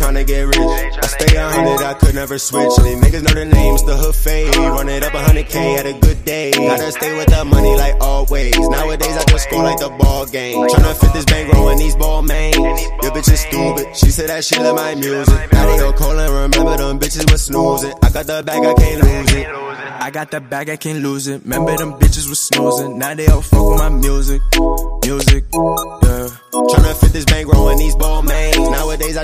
tryna get rich. I stay 100, I could never switch. And these niggas know the names, the hood fade. Run it up 100K at a good day. Gotta stay with the money like always. Nowadays I just score like the ball game. Tryna fit this bankroll in these ball mains. Your bitch is stupid, she said that she love my music. Now they go cold and remember them bitches was snoozing. I got the bag, I can't lose it. I got that bag, I can't lose it. Remember them bitches was snoozing. Now they all fuck with my music. Music, yeah. Tryna fit this bankroll in these ball mains. Nowadays I